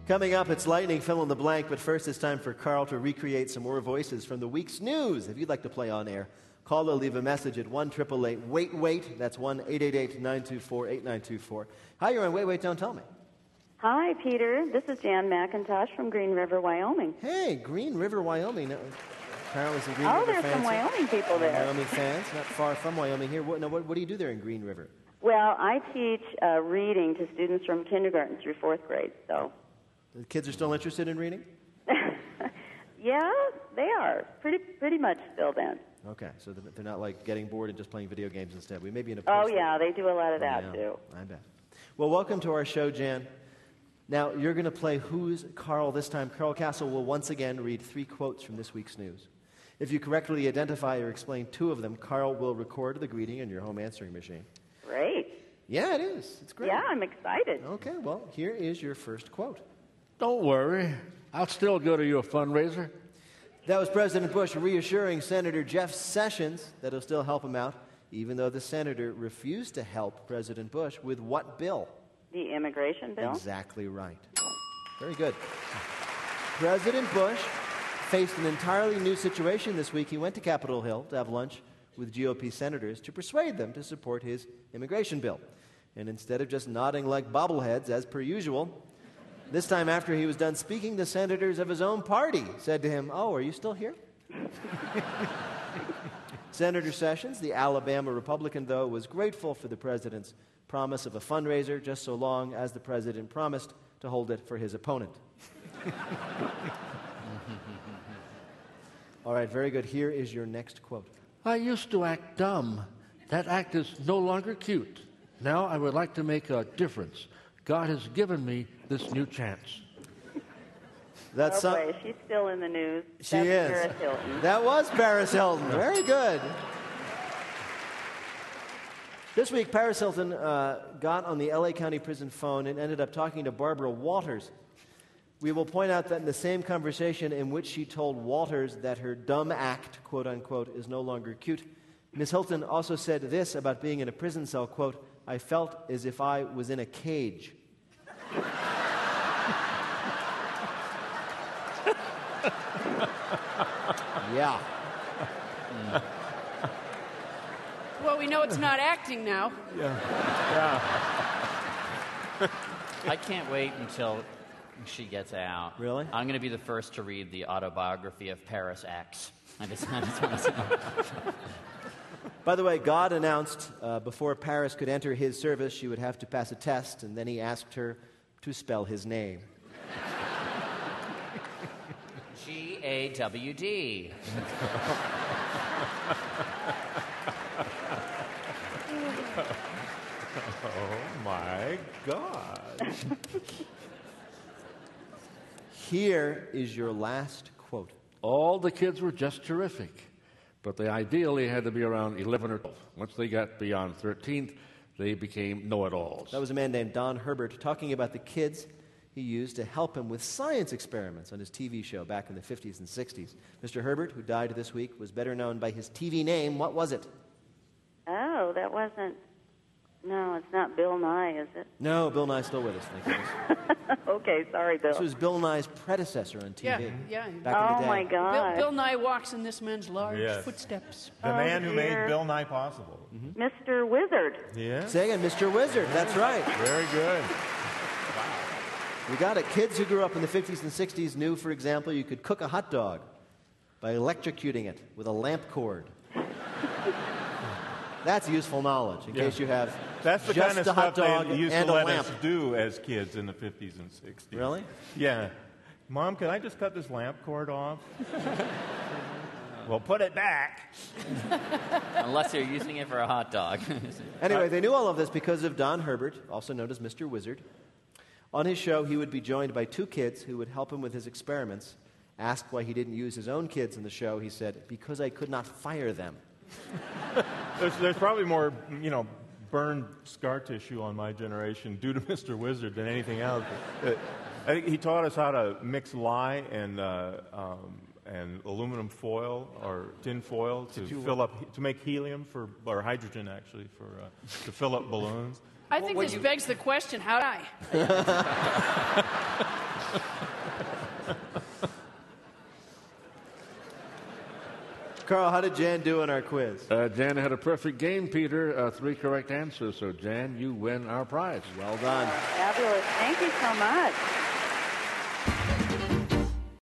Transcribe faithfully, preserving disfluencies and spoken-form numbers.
Coming up, it's lightning, fill in the blank, but first it's time for Carl to recreate some more voices from the week's news. If you'd like to play on air, call or leave a message at one eight eight eight, wait, wait. That's one eight eight eight, nine two four, eight nine two four. Hi, you're on Wait, Wait, Don't Tell Me. Hi, Peter. This is Jan McIntosh from Green River, Wyoming. Hey, Green River, Wyoming. Now, apparently some Green oh, River there's fans. some Wyoming people there. Wyoming fans, not far from Wyoming here. What, now, what, what do you do there in Green River? Well, I teach uh, reading to students from kindergarten through fourth grade, so... The kids are still interested in reading? Yeah, they are. Pretty pretty much still then. Okay, so they're not like getting bored and just playing video games instead. We may be in a Oh, yeah, they do a lot of that, yeah, too. I bet. Well, welcome to our show, Jan. Now, you're going to play Who's Carl this time. Carl Castle will once again read three quotes from this week's news. If you correctly identify or explain two of them, Carl will record the greeting in your home answering machine. Great. Yeah, it is. It's great. Yeah, I'm excited. Okay, well, here is your first quote. Don't worry. I'll still go to your fundraiser. That was President Bush reassuring Senator Jeff Sessions that he'll still help him out, even though the senator refused to help President Bush with what bill? The immigration bill? Exactly right. Very good. President Bush faced an entirely new situation this week. He went to Capitol Hill to have lunch with G O P senators to persuade them to support his immigration bill. And instead of just nodding like bobbleheads, as per usual, this time after he was done speaking, the senators of his own party said to him, "Oh, are you still here?" Senator Sessions, the Alabama Republican, though, was grateful for the president's promise of a fundraiser just so long as the president promised to hold it for his opponent. All right, very good. Here is your next quote. I used to act dumb. That act is no longer cute. Now I would like to make a difference. God has given me this new chance. That's oh, some... boy, she's still in the news. She That's is. Paris Hilton. That was Paris Hilton. Very good. This week, Paris Hilton uh, got on the L A County Prison phone and ended up talking to Barbara Walters. We will point out that in the same conversation in which she told Walters that her dumb act, quote unquote, is no longer cute, Miz Hilton also said this about being in a prison cell, quote, "I felt as if I was in a cage." Yeah. Mm. Well, we know it's not acting now. Yeah. Yeah. I can't wait until she gets out. Really? I'm going to be the first to read the autobiography of Paris X. I just, I just want to say. By the way, God announced uh, before Paris could enter his service, she would have to pass a test, and then he asked her to spell his name. G A W D. Oh, my God. Here is your last quote. All the kids were just terrific, but they ideally had to be around eleven or twelve. Once they got beyond thirteen, they became know-it-alls. That was a man named Don Herbert talking about the kids he used to help him with science experiments on his T V show back in the fifties and sixties. Mister Herbert, who died this week, was better known by his T V name. What was it? Oh, that wasn't... No, it's not Bill Nye, is it? No, Bill Nye's still with us. Thank you. Okay, sorry, Bill. This was Bill Nye's predecessor on T V. Yeah, yeah. Back oh, in the day. my God. Bill, Bill Nye walks in this man's large Yes. footsteps. The Oh, man who made dear. Bill Nye possible. Mm-hmm. Mister Wizard. Yeah. Say again, Mister Wizard. That's right. Very good. You got it. Kids who grew up in the fifties and sixties knew, for example, you could cook a hot dog by electrocuting it with a lamp cord. That's useful knowledge, in Yeah. case you have That's the just kind of a hot stuff dog they used and to a let lamp. us do as kids in the fifties and sixties. Really? Yeah. Mom, can I just cut this lamp cord off? Well, put it back. Unless you're using it for a hot dog. Anyway, they knew all of this because of Don Herbert, also known as Mister Wizard. On his show, he would be joined by two kids who would help him with his experiments. Asked why he didn't use his own kids in the show, he said, "Because I could not fire them." There's, there's probably more, you know, burned scar tissue on my generation due to Mister Wizard than anything else. Uh, I think he taught us how to mix lye and uh, um, and aluminum foil or tin foil to, to fill up to make helium for or hydrogen actually for uh, to fill up balloons. I think Well, this you- begs the question, how'd I? Carl, how did Jan do in our quiz? Uh, Jan had a perfect game, Peter. Uh, three correct answers. So, Jan, you win our prize. Well done. Fabulous. Thank you so much.